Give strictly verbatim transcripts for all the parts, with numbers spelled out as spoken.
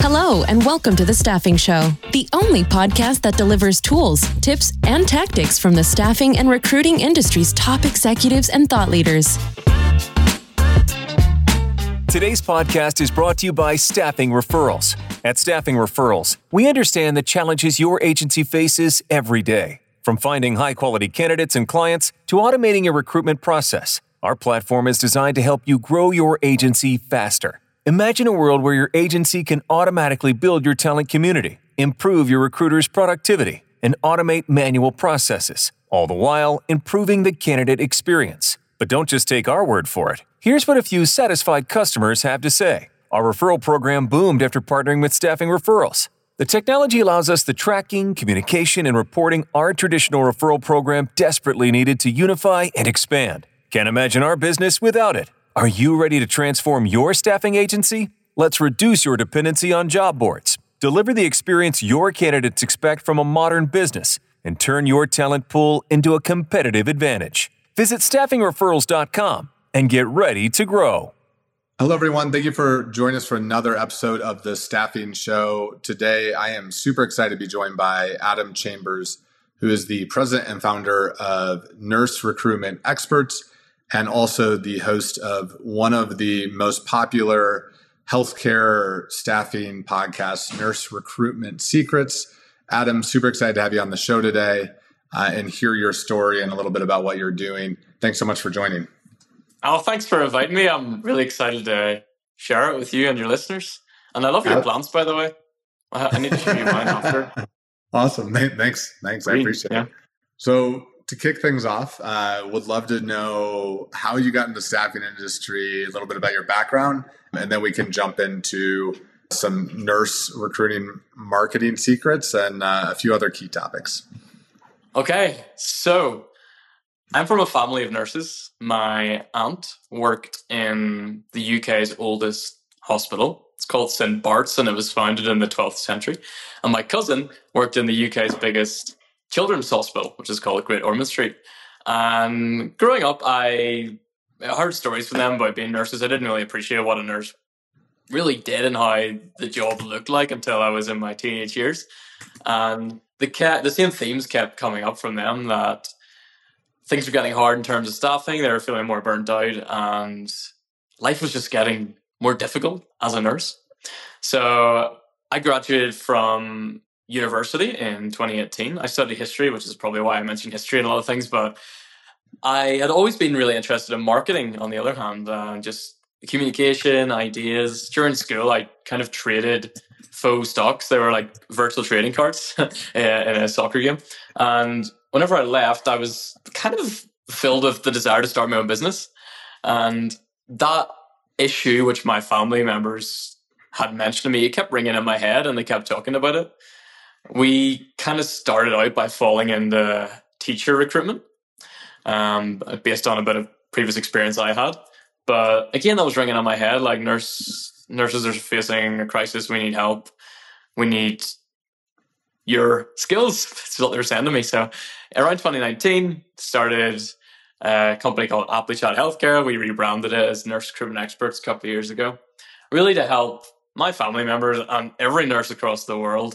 Hello, and welcome to The Staffing Show, the only podcast that delivers tools, tips, and tactics from the staffing and recruiting industry's top executives and thought leaders. Today's podcast is brought to you by Staffing Referrals. At Staffing Referrals, we understand the challenges your agency faces every day. From finding high-quality candidates and clients to automating your recruitment process, our platform is designed to help you grow your agency faster. Imagine a world where your agency can automatically build your talent community, improve your recruiters' productivity, and automate manual processes, all the while improving the candidate experience. But don't just take our word for it. Here's what a few satisfied customers have to say. Our referral program boomed after partnering with Staffing Referrals. The technology allows us the tracking, communication, and reporting our traditional referral program desperately needed to unify and expand. Can't imagine our business without it. Are you ready to transform your staffing agency? Let's reduce your dependency on job boards, deliver the experience your candidates expect from a modern business, and turn your talent pool into a competitive advantage. Visit staffing referrals dot com and get ready to grow. Hello, everyone. Thank you for joining us for another episode of The Staffing Show. Today, I am super excited to be joined by Adam Chambers, who is the president and founder of Nurse Recruitment Experts, and also the host of one of the most popular healthcare staffing podcasts, Nurse Recruitment Secrets. Adam, super excited to have you on the show today uh, and hear your story and a little bit about what you're doing. Thanks so much for joining. Oh, thanks for inviting me. I'm really excited to share it with you and your listeners. And I love your plants, by the way. I need to show you mine after. Awesome. Thanks. Thanks. Green. I appreciate yeah. it. So to kick things off, uh, would love to know how you got into the staffing industry, a little bit about your background, and then we can jump into some nurse recruiting marketing secrets and uh, a few other key topics. Okay. So I'm from a family of nurses. My aunt worked in the U K's oldest hospital. It's called Saint Bart's, and it was founded in the twelfth century. And my cousin worked in the U K's biggest children's hospital, which is called Great Ormond Street. And growing up, I heard stories from them about being nurses. I didn't really appreciate what a nurse really did and how the job looked like until I was in my teenage years. And the ca- the same themes kept coming up from them, that things were getting hard in terms of staffing. They were feeling more burnt out, and life was just getting more difficult as a nurse. So I graduated from university in twenty eighteen. I studied history, which is probably why I mentioned history and a lot of things, but I had always been really interested in marketing, on the other hand, uh, just communication, ideas. During school, I kind of traded faux stocks. They were like virtual trading cards in a soccer game. And whenever I left, I was kind of filled with the desire to start my own business. And that issue, which my family members had mentioned to me, it kept ringing in my head and they kept talking about it. We kind of started out by falling into teacher recruitment, um, based on a bit of previous experience I had. But again, that was ringing in my head, like nurse nurses are facing a crisis. We need help. We need your skills. That's what they were saying to me. So around twenty nineteen, started a company called Applichat Healthcare. We rebranded it as Nurse Recruitment Experts a couple of years ago, really to help my family members and every nurse across the world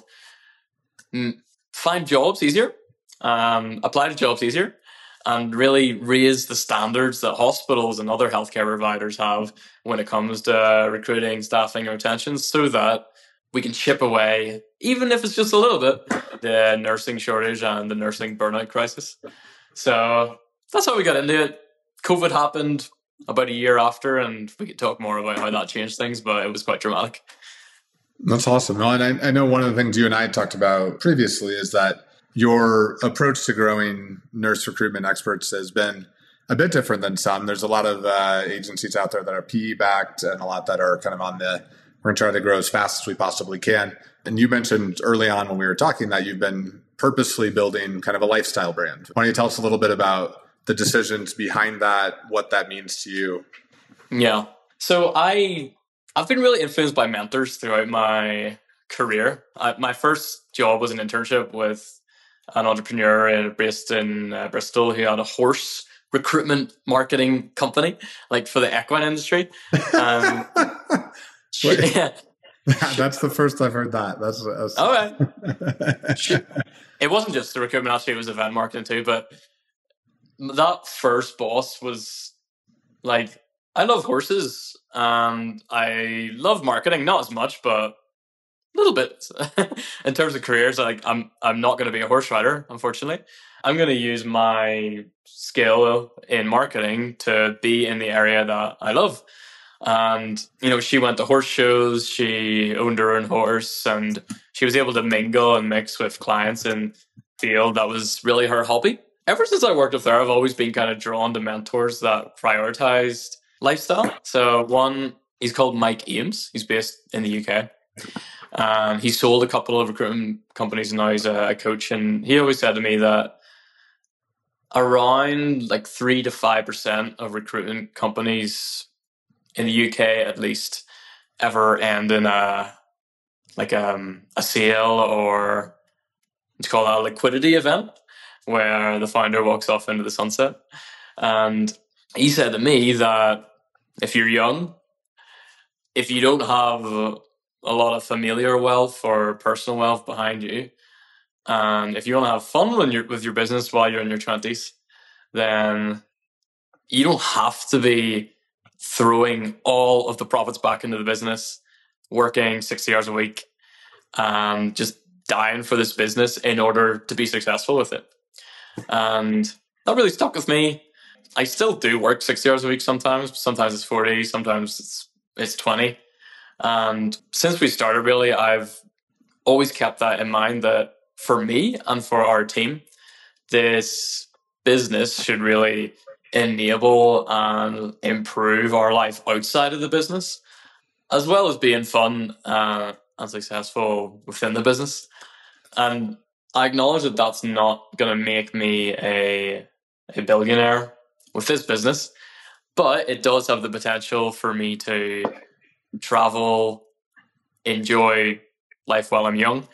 find jobs easier, um, apply to jobs easier, and really raise the standards that hospitals and other healthcare providers have when it comes to recruiting, staffing, and retention, so that we can chip away, even if it's just a little bit, the nursing shortage and the nursing burnout crisis. So that's how we got into it. COVID happened about a year after, and we could talk more about how that changed things, but it was quite dramatic. That's awesome. No, and I, I know one of the things you and I talked about previously is that your approach to growing Nurse Recruitment Experts has been a bit different than some. There's a lot of uh, agencies out there that are P E-backed and a lot that are kind of on the, we're going to try to grow as fast as we possibly can. And you mentioned early on when we were talking that you've been purposely building kind of a lifestyle brand. Why don't you tell us a little bit about the decisions behind that, what that means to you? Yeah. So I... I've been really influenced by mentors throughout my career. I, my first job was an internship with an entrepreneur based in uh, Bristol who had a horse recruitment marketing company, like for the equine industry. Um, she, yeah, That's the first I've heard that. That's, that's... All right. It wasn't just the recruitment, actually, it was event marketing too. But that first boss was like, I love horses and I love marketing, not as much, but a little bit. In terms of careers, like I'm I'm not going to be a horse rider, unfortunately. I'm going to use my skill in marketing to be in the area that I love. And, you know, she went to horse shows, she owned her own horse, and she was able to mingle and mix with clients in field that was really her hobby. Ever since I worked with her, I've always been kind of drawn to mentors that prioritized lifestyle. So one, he's called Mike Ames. He's based in the U K. And he sold a couple of recruitment companies, and now he's a, a coach. And he always said to me that around like three to five percent of recruitment companies in the U K, at least, ever end in a like um, a sale, or it's called a liquidity event, where the founder walks off into the sunset. And he said to me that if you're young, if you don't have a lot of familiar wealth or personal wealth behind you, and if you want to have fun when you're, with your business while you're in your twenties, then you don't have to be throwing all of the profits back into the business, working sixty hours a week, and just dying for this business in order to be successful with it. And that really stuck with me. I still do work sixty hours a week sometimes. Sometimes it's forty, sometimes it's it's twenty. And since we started, really, I've always kept that in mind, that for me and for our team, this business should really enable and improve our life outside of the business, as well as being fun uh, and successful within the business. And I acknowledge that that's not going to make me a, a billionaire with this business, but it does have the potential for me to travel, enjoy life while I'm young,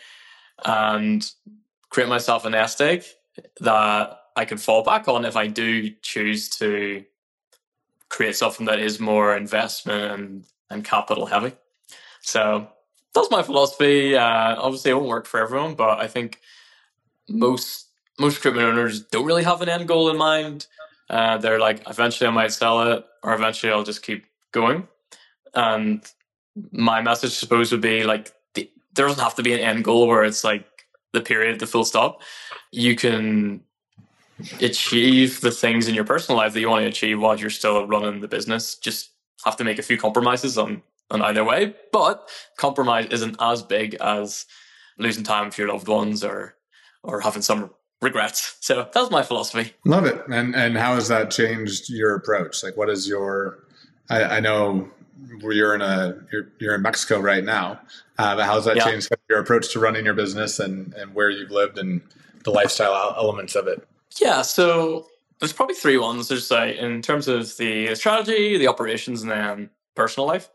and create myself a nest egg that I can fall back on if I do choose to create something that is more investment and, and capital heavy. So that's my philosophy. Uh, obviously, it won't work for everyone, but I think most most recruitment owners don't really have an end goal in mind. Uh, they're like, eventually I might sell it, or eventually I'll just keep going. And my message, I suppose, would be like, the, there doesn't have to be an end goal where it's like the period, the full stop. You can achieve the things in your personal life that you want to achieve while you're still running the business. Just have to make a few compromises on, on either way. But compromise isn't as big as losing time with your loved ones or or having some regrets. So that's my philosophy. Love it. And and how has that changed your approach? Like, what is your, I, I know you're in a, you're, you're in Mexico right now. Uh, but how has that yeah. changed your approach to running your business and, and where you've lived and the lifestyle elements of it? Yeah. So there's probably three ones. There's like, in terms of the strategy, the operations, and then personal life.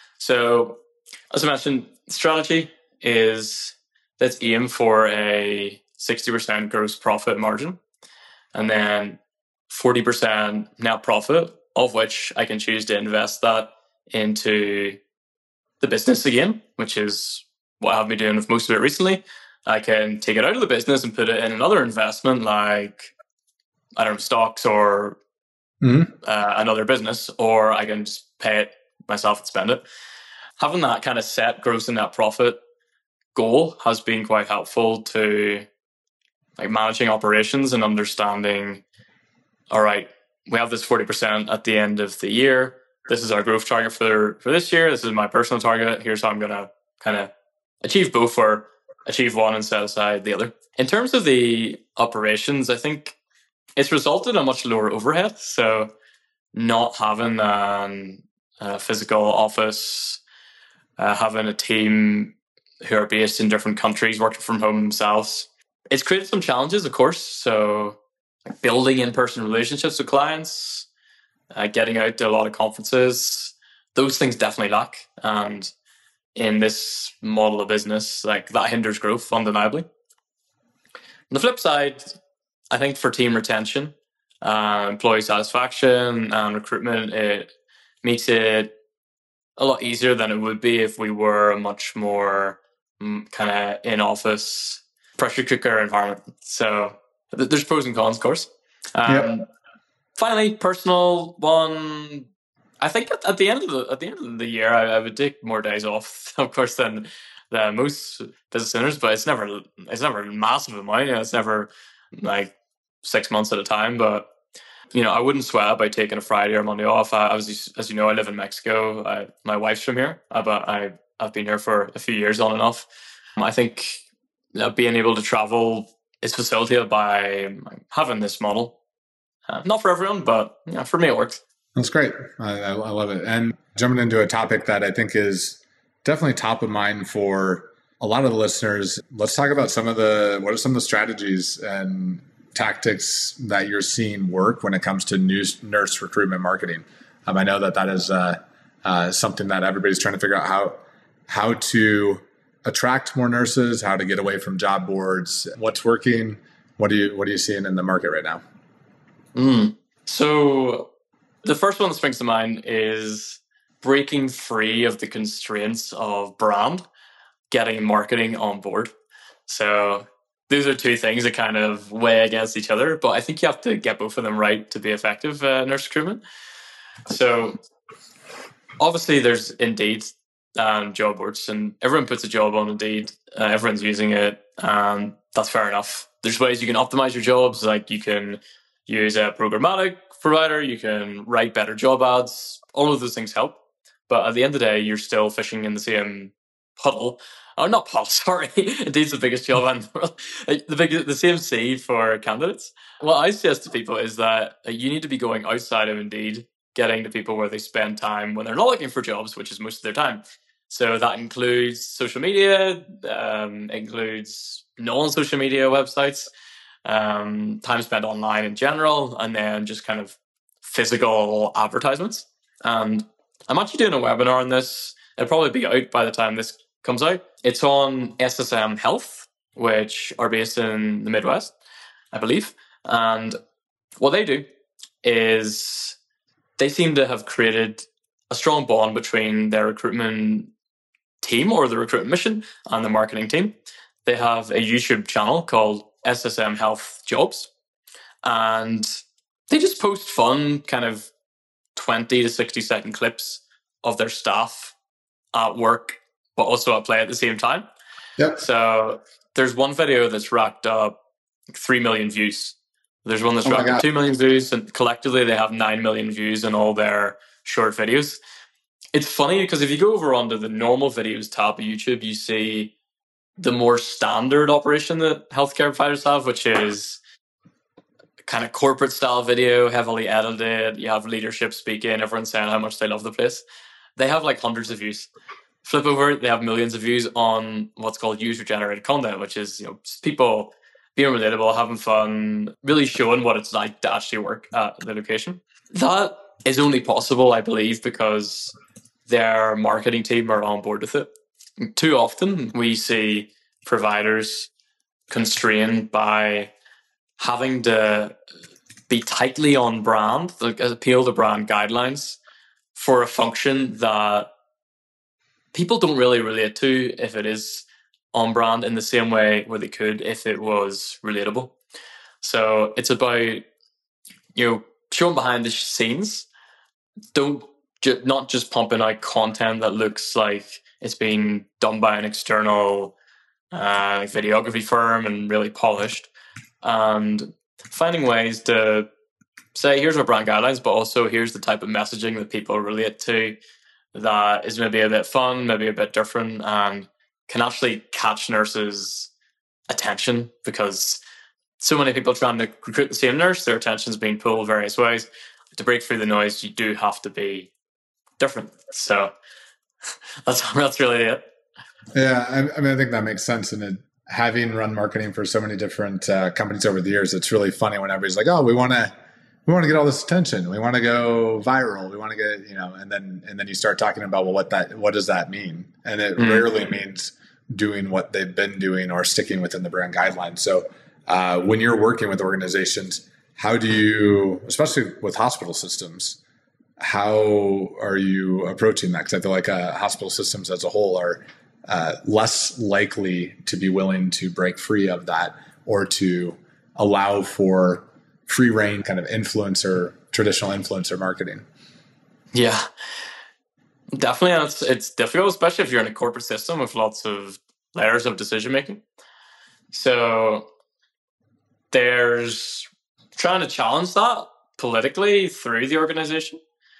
So as I mentioned, strategy is, let's aim for a sixty percent gross profit margin, and then forty percent net profit, of which I can choose to invest that into the business again, which is what I've been doing with most of it recently. I can take it out of the business and put it in another investment, like, I don't know, stocks or mm-hmm. uh, another business, or I can just pay it myself and spend it. Having that kind of set gross and net profit goal has been quite helpful to like managing operations and understanding, all right, we have this forty percent at the end of the year. This is our growth target for, for this year. This is my personal target. Here's how I'm going to kind of achieve both, or achieve one and set aside the other. In terms of the operations, I think it's resulted in a much lower overhead. So not having an, a physical office, uh, having a team who are based in different countries, working from home themselves. It's created some challenges, of course. So like building in-person relationships with clients, uh, getting out to a lot of conferences, those things definitely lack. And in this model of business, like that hinders growth undeniably. On the flip side, I think for team retention, uh, employee satisfaction and recruitment, it makes it a lot easier than it would be if we were a much more mm, kind of in-office pressure cooker environment. So th- there's pros and cons, of course. Um, Yep. Finally, personal one. I think at, at the end of the at the end of the year, I, I would take more days off, of course, than the most business owners. But it's never it's never a massive amount. You know, it's never like six months at a time. But you know, I wouldn't sweat about taking a Friday or Monday off. I, I was, as you know, I live in Mexico. I, my wife's from here, uh, but I I've been here for a few years on and off. I think uh, being able to travel is facilitated by having this model. Uh, not for everyone, but you know, for me it works. That's great. I, I I love it. And jumping into a topic that I think is definitely top of mind for a lot of the listeners, let's talk about some of the, what are some of the strategies and tactics that you're seeing work when it comes to new nurse recruitment marketing. Um, I know that that is uh, uh, something that everybody's trying to figure out how how to attract more nurses, how to get away from job boards. What's working? What do you what are you seeing in the market right now? Mm. So the first one that springs to mind is breaking free of the constraints of brand, getting marketing on board. So those are two things that kind of weigh against each other, but I think you have to get both of them right to be effective uh, nurse recruitment. So obviously there's Indeed um, job boards, and everyone puts a job on Indeed. Uh, everyone's using it, and that's fair enough. There's ways you can optimize your jobs, like you can use a programmatic provider, you can write better job ads. All of those things help. But at the end of the day, you're still fishing in the same puddle. Oh, not puddle, sorry. Indeed's the biggest job in the world. The, big, the same sea for candidates. What I suggest to people is that you need to be going outside of Indeed, getting to people where they spend time when they're not looking for jobs, which is most of their time. So that includes social media, um, includes non-social media websites, um, time spent online in general, and then just kind of physical advertisements. And I'm actually doing a webinar on this. It'll probably be out by the time this comes out. It's on S S M Health, which are based in the Midwest, I believe. And what they do is they seem to have created a strong bond between their recruitment team or the recruitment mission and the marketing team. They have a YouTube channel called S S M Health Jobs, and they just post fun kind of twenty to sixty second clips of their staff at work, but also at play at the same time. Yep. So there's one video that's racked up three million views. There's one that's Oh my racked up God. two million views, and collectively they have nine million views in all their short videos. It's funny because if you go over onto the normal videos tab of YouTube, you see the more standard operation that healthcare providers have, which is kind of corporate style video, heavily edited. You have leadership speaking, everyone saying how much they love the place. They have like hundreds of views. Flip over, they have millions of views on what's called user generated content, which is, you know, people being relatable, having fun, really showing what it's like to actually work at the location. That is only possible, I believe, because their marketing team are on board with it. Too often we see providers constrained by having to be tightly on brand, like appeal to brand guidelines for a function that people don't really relate to if it is on brand in the same way where they could if it was relatable. So it's about, you know, showing behind the scenes. Don't ju- not just pumping out content that looks like it's being done by an external uh, videography firm and really polished, and finding ways to say, here's our brand guidelines, but also here's the type of messaging that people relate to that is maybe a bit fun, maybe a bit different, and can actually catch nurses' attention, because so many people trying to recruit the same nurse, their attention's being pulled various ways. To break through the noise, you do have to be different. So that's that's really it. Yeah, I, I mean, I think that makes sense. And it, having run marketing for so many different uh, companies over the years, it's really funny when everybody's like, "Oh, we want to, we want to get all this attention. We want to go viral. We want to get, you know," and then and then you start talking about, well, what that, what does that mean? And it mm-hmm. rarely means doing what they've been doing or sticking within the brand guidelines. So uh, when you're working with organizations, how do you, especially with hospital systems, how are you approaching that? Because I feel like uh, hospital systems as a whole are uh, less likely to be willing to break free of that or to allow for free reign kind of influencer, traditional influencer marketing. Yeah, definitely. It's, it's difficult, especially if you're in a corporate system with lots of layers of decision making. So there's trying to challenge that politically through the organization.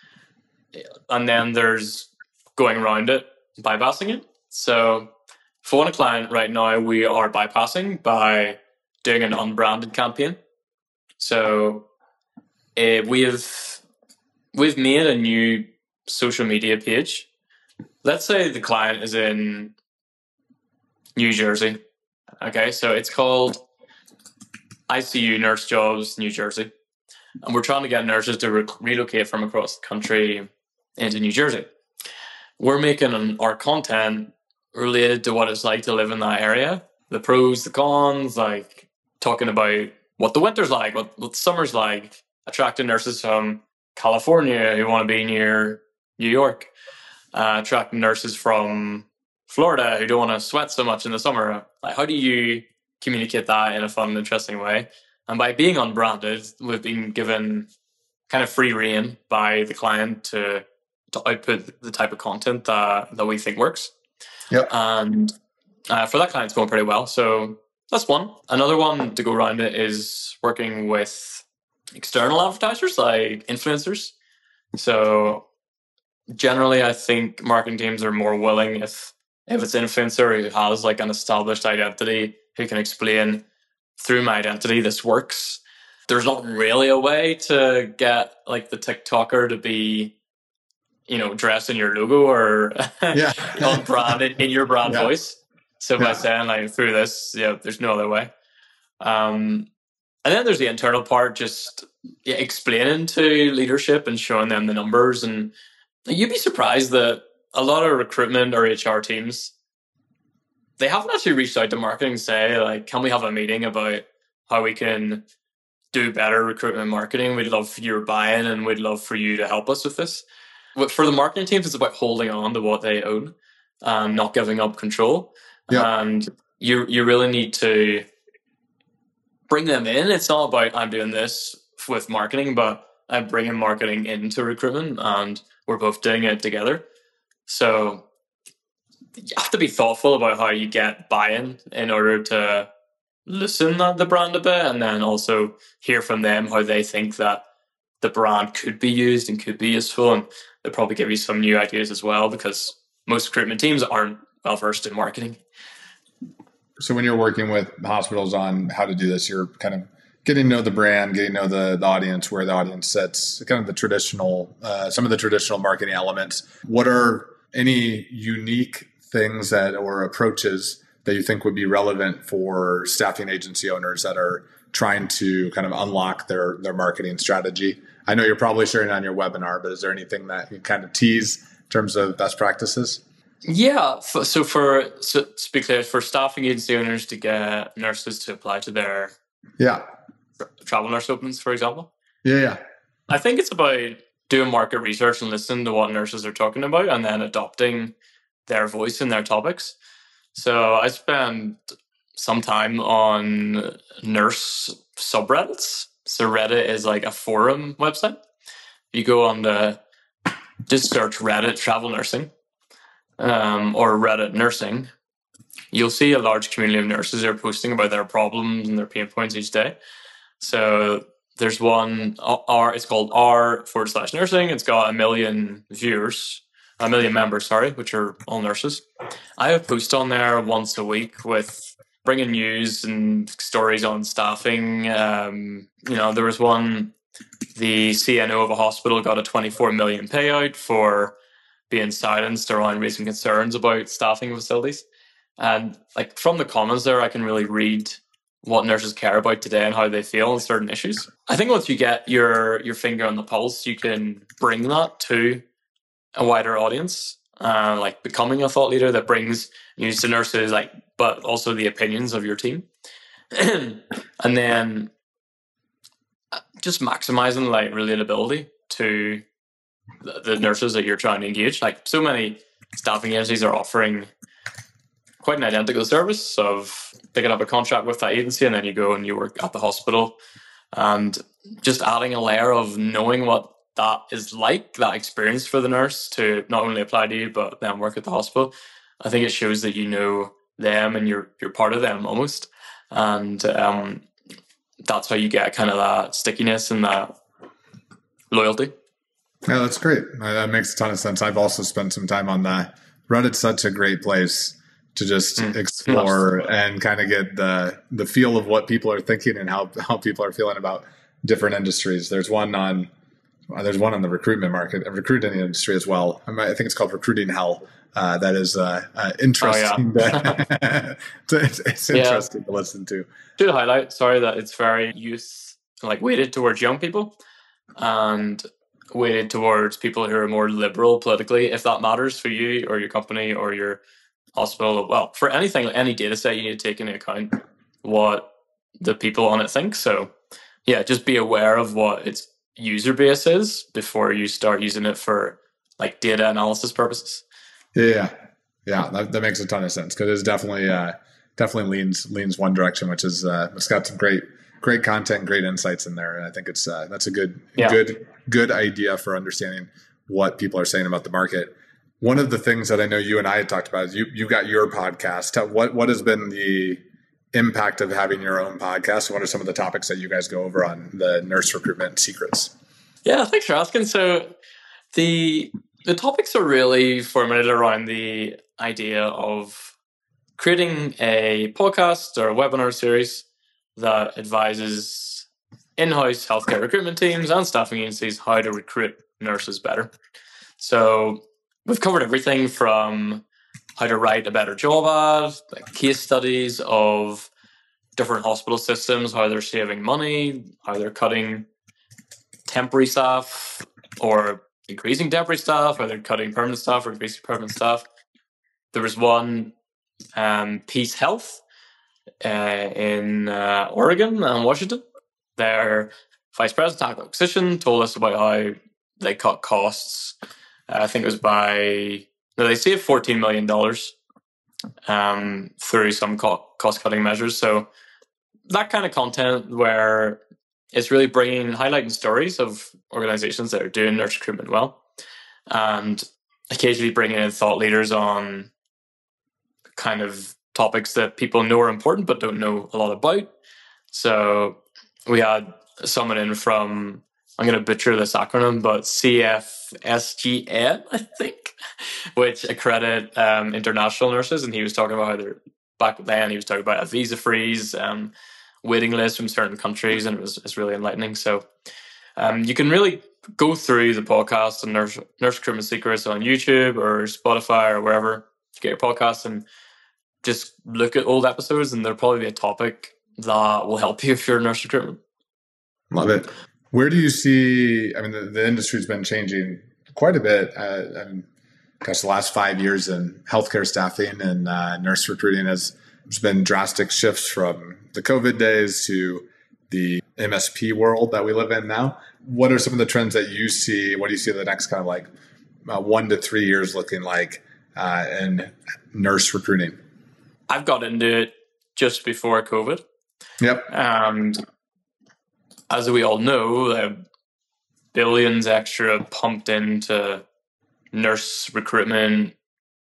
And then there's going around it, bypassing it. So for one client right now, we are bypassing by doing an unbranded campaign. So uh, we've we've made a new social media page. Let's say the client is in New Jersey. Okay, so it's called I C U Nurse Jobs New Jersey. And we're trying to get nurses to re- relocate from across the country into New Jersey. We're making an, our content related to what it's like to live in that area, the pros, the cons, like talking about what the winter's like, what, what the summer's like, attracting nurses from California who want to be near New York, uh, attracting nurses from Florida who don't want to sweat so much in the summer. Like, how do you communicate that in a fun, interesting way? And by being unbranded, we've been given kind of free reign by the client to to output the type of content that, that we think works. Yep. And uh, for that client, it's going pretty well. So that's one. Another one to go around it is working with external advertisers like influencers. So generally, I think marketing teams are more willing if if it's an influencer who has like an established identity, who can explain through my identity this works. There's not really a way to get like the TikToker to be, you know, dressed in your logo or Yeah. on brand in, in your brand Yeah. voice. So by Yeah. saying like through this, yeah, there's no other way. Um, and then there's the internal part, just yeah, explaining to leadership and showing them the numbers. And you'd be surprised that a lot of recruitment or H R teams, they haven't actually reached out to marketing and say like, can we have a meeting about how we can do better recruitment marketing? We'd love your buy-in and we'd love for you to help us with this. But for the marketing teams, it's about holding on to what they own and not giving up control. Yeah. And you you really need to bring them in. It's not about I'm doing this with marketing, but I'm bringing marketing into recruitment and we're both doing it together. So you have to be thoughtful about how you get buy-in in order to listen at the brand a bit and then also hear from them how they think that the brand could be used and could be useful. And they'll probably give you some new ideas as well because most recruitment teams aren't well versed in marketing. So when you're working with hospitals on how to do this, you're kind of getting to know the brand, getting to know the, the audience, where the audience sits, kind of the traditional, uh, some of the traditional marketing elements. What are any unique things that or approaches that you think would be relevant for staffing agency owners that are trying to kind of unlock their, their marketing strategy? I know you're probably sharing on your webinar, but is there anything that you kind of tease in terms of best practices? Yeah. So for, so to be clear, for staffing agency owners to get nurses to apply to their Yeah. travel nurse opens, for example, Yeah. Yeah. I think it's about doing market research and listening to what nurses are talking about and then adopting their voice in their topics. So I spent some time on nurse subreddits. So Reddit is like a forum website. You go on the, just search Reddit travel nursing um, or Reddit nursing. You'll see a large community of nurses who are posting about their problems and their pain points each day. So there's one, R, it's called R forward slash nursing. It's got a million viewers, a million members, sorry, which are all nurses. I have posts on there once a week with bringing news and stories on staffing. Um, you know, there was one, the C N O of a hospital got a twenty-four million payout for being silenced around raising concerns about staffing facilities. And like from the comments there, I can really read what nurses care about today and how they feel on certain issues. I think once you get your your finger on the pulse, you can bring that to a wider audience, uh, like becoming a thought leader that brings news to nurses, like, but also the opinions of your team. And then just maximizing like relatability to the, the nurses that you're trying to engage. Like so many staffing agencies are offering quite an identical service of picking up a contract with that agency and then you go and you work at the hospital, and just adding a layer of knowing what that is like, that experience for the nurse to not only apply to you but then work at the hospital. I think it shows that you know them and you're you're part of them almost, and um, that's how you get kind of that stickiness and that loyalty. Yeah, that's great. That makes a ton of sense. I've also spent some time on that. Reddit's such a great place to just mm, explore nice. and kind of get the the feel of what people are thinking and how, how people are feeling about different industries. There's one on there's one on the recruitment market, recruiting industry as well. I think it's called Recruiting Hell. Uh, that is uh, uh, interesting. Oh, yeah. it's, it's interesting yeah. to listen to. To highlight, sorry, that it's very youth, like weighted towards young people and weighted towards people who are more liberal politically, if that matters for you or your company or your hospital. Well, for anything, any data set, you need to take into account what the people on it think. So yeah, just be aware of what its user base is before you start using it for like data analysis purposes. Yeah, yeah, that, that makes a ton of sense because it's definitely uh, definitely leans leans one direction, which is uh, it's got some great great content, great insights in there, and I think it's uh, that's a good yeah. good good idea for understanding what people are saying about the market. One of the things that I know you and I had talked about is you you got your podcast. What what has been the impact of having your own podcast? What are some of the topics that you guys go over on the Nurse Recruitment Secrets? Yeah, thanks for asking. So the the topics are really formulated around the idea of creating a podcast or a webinar series that advises in-house healthcare recruitment teams and staffing agencies how to recruit nurses better. So we've covered everything from how to write a better job ad, like case studies of different hospital systems, how they're saving money, how they're cutting temporary staff or increasing temporary staff, how they're cutting permanent staff or increasing permanent staff. There was one, um, Peace Health uh, in uh, Oregon and Washington. Their vice president of acquisition told us about how they cut costs. Uh, I think it was by, no, they saved fourteen million dollars um, through some co- cost-cutting measures. So that kind of content where it's really bringing, highlighting stories of organizations that are doing nurse recruitment well, and occasionally bringing in thought leaders on kind of topics that people know are important but don't know a lot about. So we had someone in from, I'm going to butcher this acronym, but C F S G N, I think, which accredit um, international nurses. And he was talking about how they're, back then he was talking about a visa freeze, um, waiting lists from certain countries, and it was it's really enlightening. So um, you can really go through the podcast and Nurse, Nurse Recruitment Secrets on YouTube or Spotify or wherever you get your podcasts and just look at old episodes, and there'll probably be a topic that will help you if you're a nurse recruitment. Love it. Where do you see, I mean, the, the industry's been changing quite a bit. Uh, I mean, gosh, the last five years in healthcare staffing and uh, nurse recruiting has there's been drastic shifts from the COVID days to the M S P world that we live in now. What are some of the trends that you see? What do you see the next kind of like uh, one to three years looking like uh, in nurse recruiting? I've got into it just before COVID. Yep. And as we all know, uh, billions extra pumped into nurse recruitment,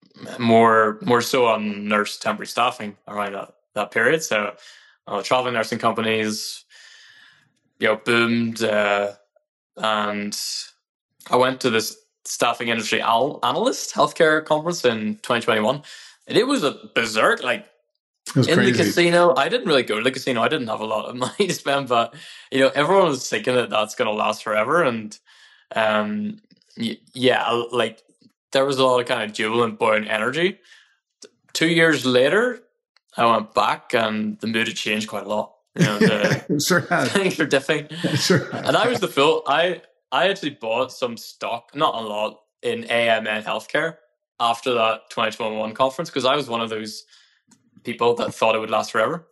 more more so on nurse temporary staffing around that, that period. So uh, traveling nursing companies, you know, boomed. Uh, and I went to this staffing industry al- analyst healthcare conference in twenty twenty-one. And it was a berserk, like, in crazy. The casino. I didn't really go to the casino. I didn't have a lot of money to spend, but, you know, everyone was thinking that that's going to last forever. And, um, y- yeah, like, there was a lot of kind of jubilant, buoyant energy. Two years later, I went back and the mood had changed quite a lot. You know, the, sure has. Things are different. Sure. And I was the fool. I, I actually bought some stock, not a lot, in A M N Healthcare after that twenty twenty-one conference, because I was one of those people that thought it would last forever.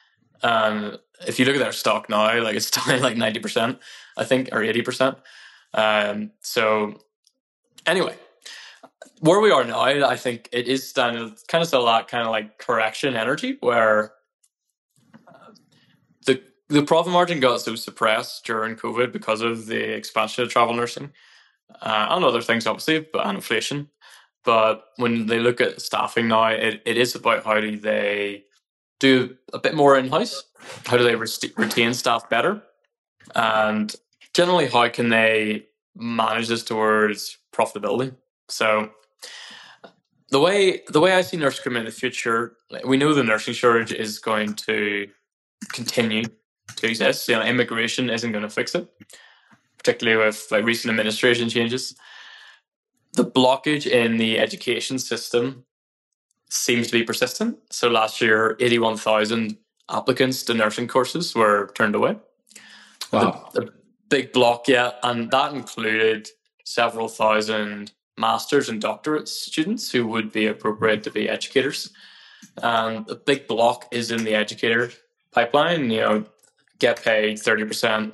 And if you look at their stock now, like it's down like ninety percent, I think, or eighty percent. Um, so Anyway, where we are now, I, I think it is standing kind of still that kind of like correction energy where uh, the the profit margin got so suppressed during COVID because of the expansion of travel nursing uh, and other things, obviously, but and inflation. But when they look at staffing now, it, it is about how do they do a bit more in-house? How do they re- retain staff better? And generally, how can they manage this towards profitability? So the way the way I see nurse recruitment in the future, we know the nursing shortage is going to continue to exist. You know, immigration isn't going to fix it, particularly with like recent administration changes. The blockage in the education system seems to be persistent. So last year, eighty-one thousand applicants to nursing courses were turned away. Wow. The, the big block, yeah. And that included several thousand master's and doctorate students who would be appropriate to be educators. And the big block is in the educator pipeline. You know, get paid thirty percent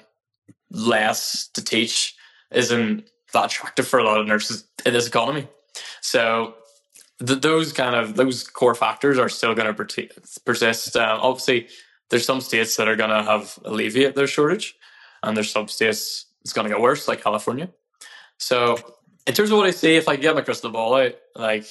less to teach isn't that attractive for a lot of nurses in this economy. So the, those kind of those core factors are still going to persist. Uh, obviously, there's some states that are going to have alleviate their shortage, and there's some states it's going to get worse, like California. So in terms of what I see, if I get my crystal ball out, like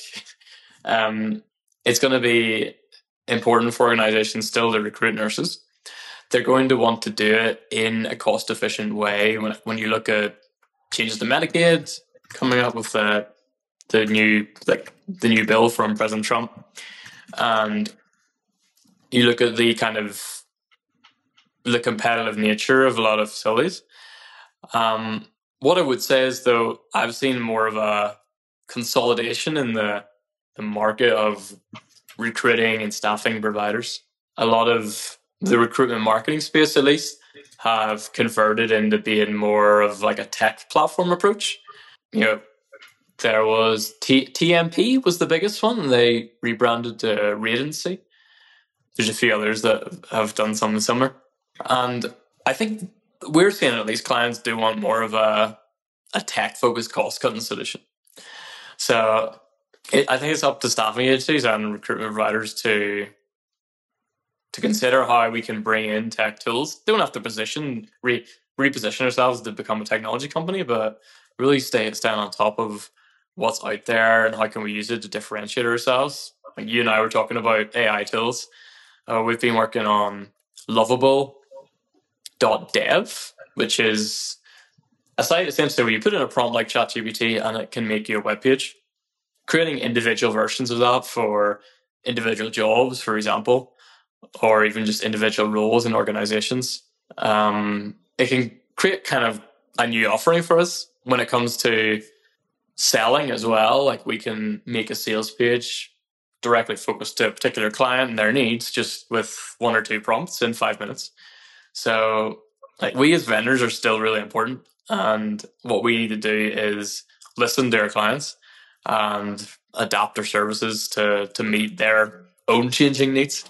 um, it's going to be important for organizations still to recruit nurses. They're going to want to do it in a cost-efficient way. When when you look at changes to Medicaid, coming up with the the new like the new bill from President Trump, and you look at the kind of the competitive nature of a lot of facilities. Um, what I would say is, though, I've seen more of a consolidation in the the market of recruiting and staffing providers. A lot of the recruitment marketing space, at least, have converted into being more of like a tech platform approach. You know, there was T- TMP was the biggest one. They rebranded to Radency. There's a few others that have done something similar. And I think we're seeing at least clients do want more of a, a tech-focused cost-cutting solution. So it, I think it's up to staffing agencies and recruitment providers to to consider how we can bring in tech tools. They don't have to position, re, reposition ourselves to become a technology company, but really stay staying on top of what's out there and how can we use it to differentiate ourselves. Like you and I were talking about A I tools. Uh, we've been working on Lovable dot dev, which is a site essentially where you put in a prompt like ChatGPT and it can make you a web page. Creating individual versions of that for individual jobs, for example, or even just individual roles in organizations. Um, it can create kind of a new offering for us when it comes to selling as well. Like we can make a sales page directly focused to a particular client and their needs just with one or two prompts in five minutes. So like we as vendors are still really important. And what we need to do is listen to our clients and adapt our services to, to meet their own changing needs.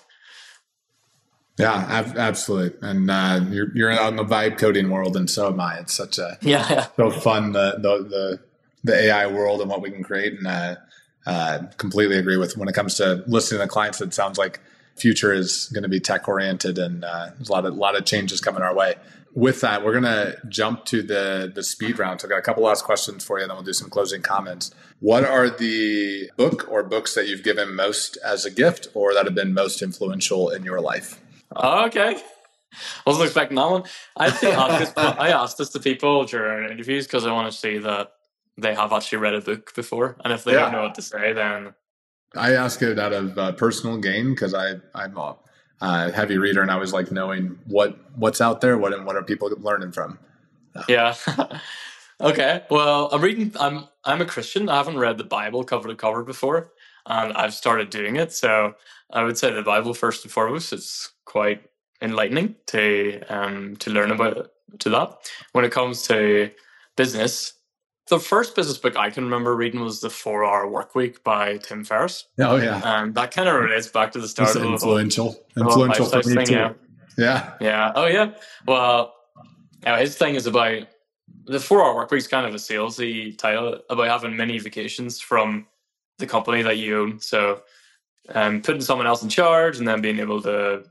Yeah, ab- absolutely. And uh, you're you're out in the vibe coding world, and so am I. It's such a yeah, yeah. so fun the, the the the A I world and what we can create. And uh, uh, completely agree with when it comes to listening to clients. It sounds like future is going to be tech oriented, and uh, there's a lot of a lot of changes coming our way. With that, we're going to jump to the the speed round. So I've got a couple last questions for you, and then we'll do some closing comments. What are the book or books that you've given most as a gift, or that have been most influential in your life? Okay. Wasn't expecting that one. I think I asked this to people during interviews because I want to see that they have actually read a book before. And if they yeah. don't know what to say, then... I ask it out of uh, personal gain because I'm a uh, heavy reader and I always like knowing what what's out there, what and what are people learning from. So. Yeah. Okay. Well, I'm reading... I'm I'm a Christian. I haven't read the Bible cover to cover before. And I've started doing it. So I would say the Bible first and foremost is quite enlightening to um, to learn about it, to that. When it comes to business, the first business book I can remember reading was The four hour Workweek by Tim Ferriss. Oh, yeah. And that kind of relates back to the start it's of influential. the whole, influential the whole for me thing, too. Yeah. Yeah. Yeah. Oh, yeah. Well, you know, his thing is about the four-hour work week is kind of a salesy title about having mini vacations from the company that you own. So um, putting someone else in charge and then being able to,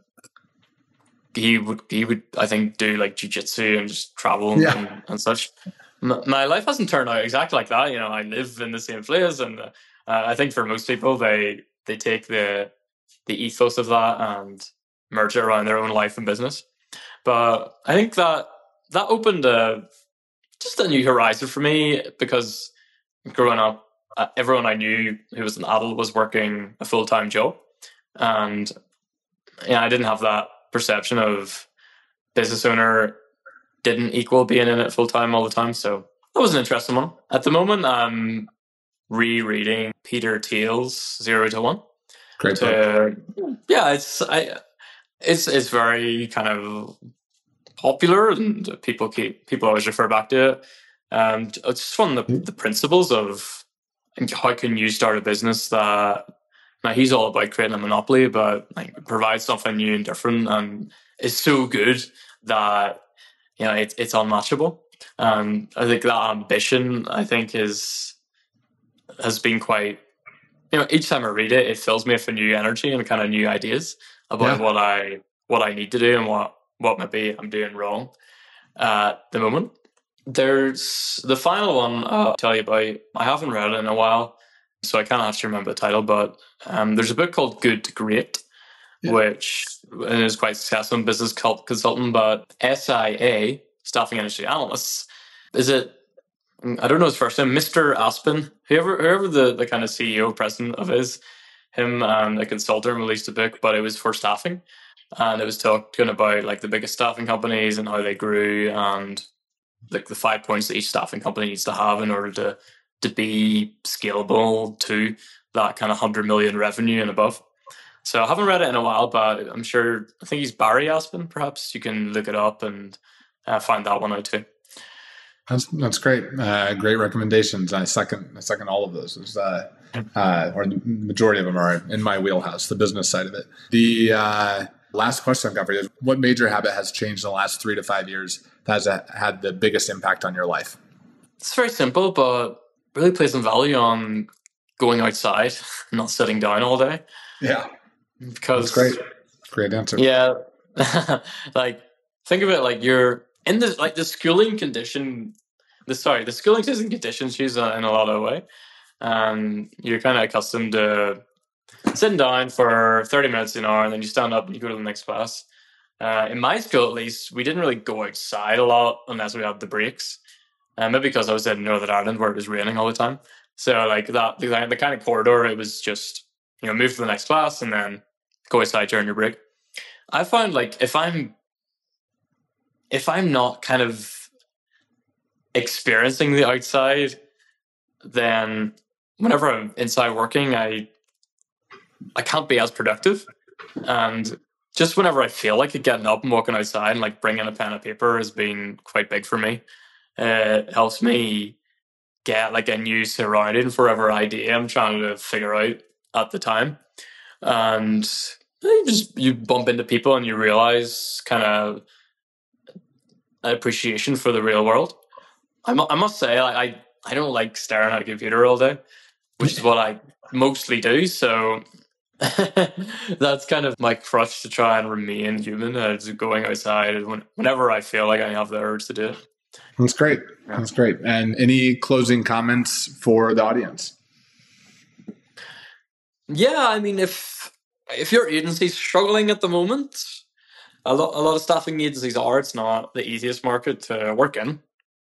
he would, he would, I think, do like jujitsu and just travel Yeah. and, and such. M- My life hasn't turned out exactly like that. You know, I live in the same place, and uh, I think for most people, they they take the the ethos of that and merge it around their own life and business. But I think that that opened a just a new horizon for me, because growing up, uh, everyone I knew who was an adult was working a full time job, and yeah, I didn't have that perception of business owner didn't equal being in it full time all the time. So that was an interesting one. At the moment, I'm rereading Peter Thiel's Zero to One. Great book. To, yeah, it's I, it's it's very kind of popular, and people keep people always refer back to it. Um, it's just from the the principles of how can you start a business that. Now he's all about creating a monopoly, but like provides something new and different, and it's so good that you know it's it's unmatchable. And I think that ambition, I think, is has been quite. You know, each time I read it, it fills me with a new energy and kind of new ideas about Yeah. what I what I need to do and what what maybe I'm doing wrong at the moment. There's the final one I'll tell you about. I haven't read it in a while, so I kind of have to remember the title. But um, there's a book called Good to Great, Yeah. which is quite successful in business cult- consultant. But S I A, Staffing Industry Analysts, is it? I don't know his first name, Mister Aspen. Whoever, whoever the, the kind of C E O president of is, him and a consultant released a book, but it was for staffing, and it was talking about like the biggest staffing companies and how they grew, and like the five points that each staffing company needs to have in order to to be scalable to that kind of hundred million revenue and above. So I haven't read it in a while, but I'm sure I think he's Barry Aspen. Perhaps you can look it up and uh, find that one out too. That's that's great. Uh, great recommendations. I second I second all of those. There's, uh, uh, or the majority of them are in my wheelhouse, the business side of it. The uh, last question I've got for you is: what major habit has changed in the last three to five years that has uh, had the biggest impact on your life? It's very simple, but really placing value on going outside, not sitting down all day. Yeah, Because that's great. Great answer. Yeah, like think of it like you're in this like the schooling condition. The sorry, the schooling system conditions you uh, in a lot of way. Um, you're kind of accustomed to sitting down for thirty minutes an hour, and then you stand up and you go to the next class. Uh, in my school, at least, we didn't really go outside a lot unless we had the breaks. Uh, maybe because I was in Northern Ireland where it was raining all the time. So like that, the, the kind of corridor, it was just you know move to the next class and then go outside during your break. I found like if I'm if I'm not kind of experiencing the outside, then whenever I'm inside working, I I can't be as productive. And just whenever I feel like it, getting up and walking outside and like bringing a pen and paper has been quite big for me. Uh, it helps me get like a new surrounding for whatever idea I'm trying to figure out at the time. And you just you bump into people and you realize kind of an appreciation for the real world. I, mu- I must say, I, I I don't like staring at a computer all day, which is what I mostly do. So that's kind of my crutch to try and remain human. Uh, just going outside when, whenever I feel like I have the urge to do it. That's great. Yeah. That's great. And any closing comments for the audience? Yeah, I mean, if if your agency's struggling at the moment, a lot a lot of staffing agencies are. It's not the easiest market to work in.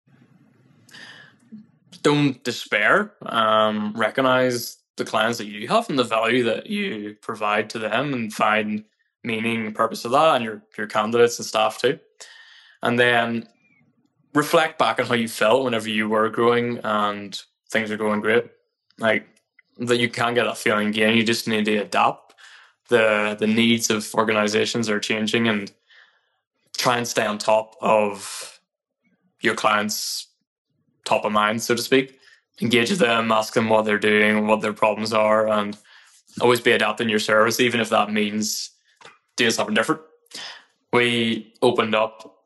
Don't despair. Um, recognize the clients that you have and the value that you provide to them, and find meaning and purpose of that, and your your candidates and staff too. And then reflect back on how you felt whenever you were growing and things are going great. Like that, you can get that feeling again. You just need to adapt. the The needs of organizations are changing, and try and stay on top of your clients' top of mind, so to speak. Engage with them, ask them what they're doing, what their problems are, and always be adapting your service, even if that means doing something different. We opened up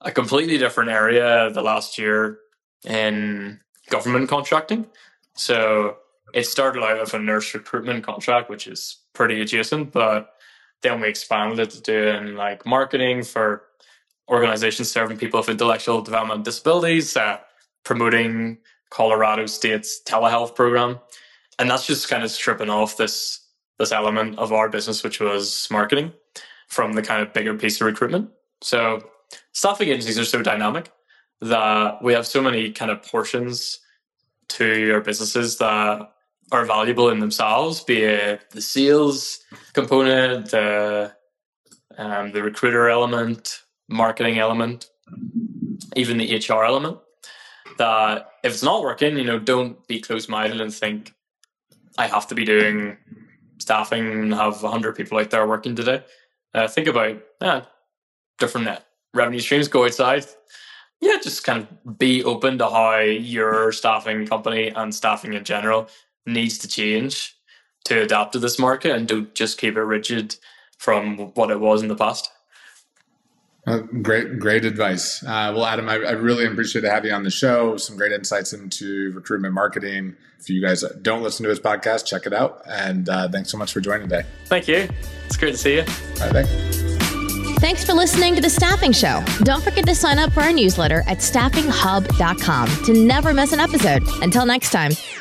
a completely different area the last year in government contracting. So it started out with a nurse recruitment contract, which is pretty adjacent, but then we expanded it to doing like marketing for organizations serving people with intellectual development disabilities, uh, promoting Colorado State's telehealth program. And that's just kind of stripping off this, this element of our business, which was marketing, from the kind of bigger piece of recruitment. So staffing agencies are so dynamic that we have so many kind of portions to our businesses that are valuable in themselves, be it the sales component, the um, the recruiter element, marketing element, even the H R element. That if it's not working, you know, don't be close-minded and think I have to be doing staffing and have one hundred people out there working today. Uh, think about yeah, different net revenue streams. Go outside. Yeah, just kind of be open to how your staffing company and staffing in general needs to change to adapt to this market, and don't just keep it rigid from what it was in the past. Uh, great, great advice. Uh, well, Adam, I, I really appreciate having you on the show. Some great insights into recruitment marketing. If you guys don't listen to his podcast, check it out. And uh, thanks so much for joining today. Thank you. It's great to see you. All right, thanks. Thanks for listening to The Staffing Show. Don't forget to sign up for our newsletter at staffing hub dot com to never miss an episode. Until next time.